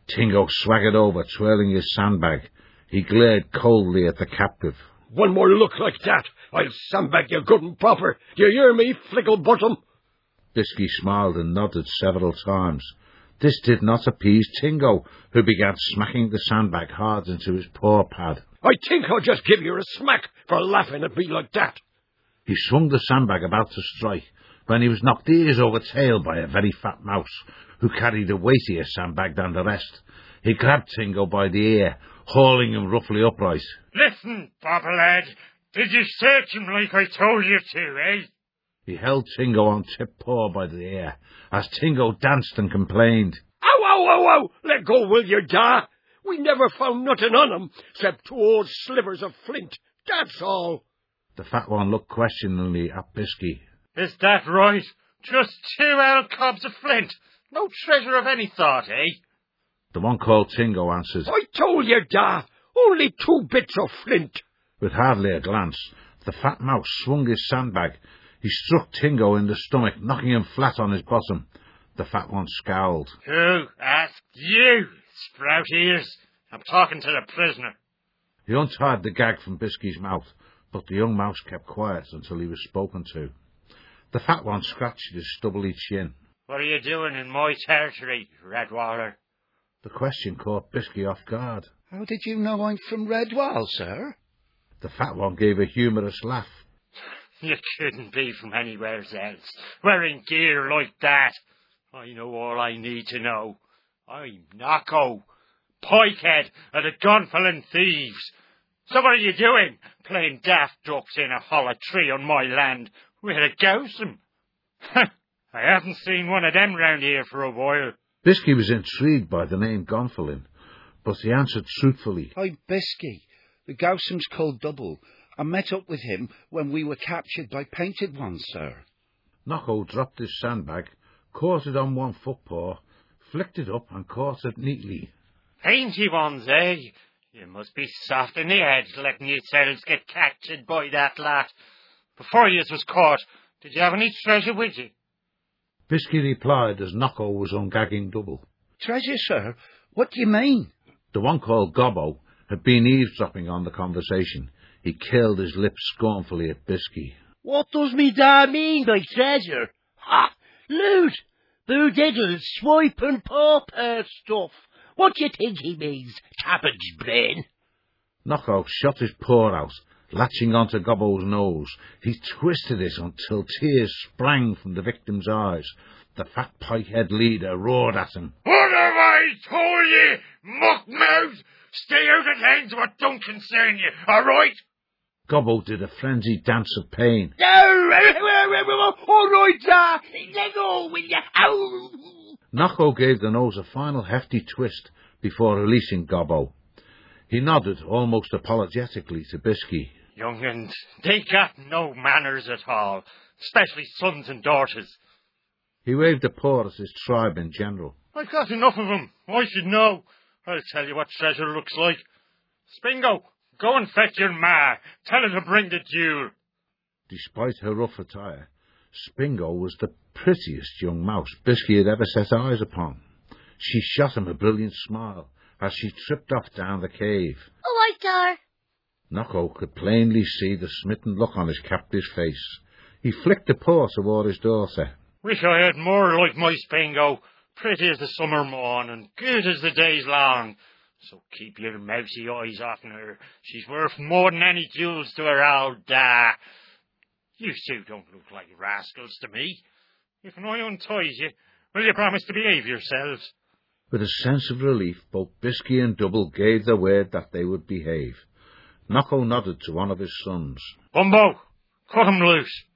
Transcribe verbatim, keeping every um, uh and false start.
Tingo swaggered over, twirling his sandbag. He glared coldly at the captive. One more look like that, I'll sandbag you good and proper. Do you hear me, Flicklebottom? Bisky smiled and nodded several times. This did not appease Tingo, who began smacking the sandbag hard into his paw pad. I think I'll just give you a smack for laughing at me like that. He swung the sandbag about to strike, when he was knocked ears over tail by a very fat mouse, who carried a weightier sandbag than the rest. He grabbed Tingo by the ear, hauling him roughly upright. Listen, Bobblehead, did you search him like I told you to, eh? He held Tingo on tip paw by the ear, as Tingo danced and complained. Ow, ow, ow, ow! Let go, will you, da? We never found nothing on him, except two old slivers of flint. That's all. The fat one looked questioningly at Bisky. Is that right? Just two old cobs of flint? No treasure of any sort, eh? The one called Tingo answered. I told you, da. Only two bits of flint. With hardly a glance, the fat mouse swung his sandbag. He struck Tingo in the stomach, knocking him flat on his bottom. The fat one scowled. Who asked you, sprout ears? I'm talking to the prisoner. He untied the gag from Bisky's mouth, but the young mouse kept quiet until he was spoken to. The fat one scratched his stubbly chin. What are you doing in my territory, Redwaller? The question caught Bisky off guard. How did you know I'm from Redwall, sir? The fat one gave a humorous laugh. You couldn't be from anywhere else, wearing gear like that. I know all I need to know. I'm Knocko, Pikehead of the Gonfalon Thieves. So what are you doing, playing daft ducks in a hollow tree on my land with a gowsome? I haven't seen one of them round here for a while. Bisky was intrigued by the name Gonfalon, but he answered truthfully. I'm Bisky. The gowsome's called Double. I met up with him when we were captured by Painted Ones, sir. Knocko dropped his sandbag, caught it on one footpaw, flicked it up and caught it neatly. Painted Ones, eh? You must be soft in the head letting yourselves get captured by that lot. Before you was caught, did you have any treasure with you? Bisky replied as Knocko was ungagging Double. Treasure, sir? What do you mean? The one called Gobbo had been eavesdropping on the conversation. He curled his lips scornfully at Bisky. What does me da mean by treasure? Ha! Loot! Boodiddle, swipe and pauper stuff. What do you think he means, cabbage brain? Knocko shot his paw out, latching onto Gobbo's nose. He twisted it until tears sprang from the victim's eyes. The fat pikehead leader roared at him. What have I told you, muckmouth? Stay out of things what don't concern you, all right? Gobbo did a frenzied dance of pain. No! All right, sir. Let go, will you? Ow! Knocko gave the nose a final hefty twist before releasing Gobbo. He nodded almost apologetically to Bisky. Young'uns, they got no manners at all, especially sons and daughters. He waved a paw at his tribe in general. I've got enough of 'em. I should know. I'll tell you what treasure looks like. Spingo, go and fetch your ma. Tell her to bring the jewel. Despite her rough attire, Spingo was the prettiest young mouse Bisky had ever set eyes upon. She shot him a brilliant smile as she tripped off down the cave. Oh, I dar. Knocko could plainly see the smitten look on his captive's face. He flicked a paw toward his daughter. Wish I had more like my Spingo, pretty as the summer morn and good as the days long. So keep your mousy eyes off her. She's worth more than any jewels to her old da. You two don't look like rascals to me. If I unties you, will you promise to behave yourselves? With a sense of relief, both Bisky and Double gave the word that they would behave. Knocko nodded to one of his sons. Bumbo, cut him loose.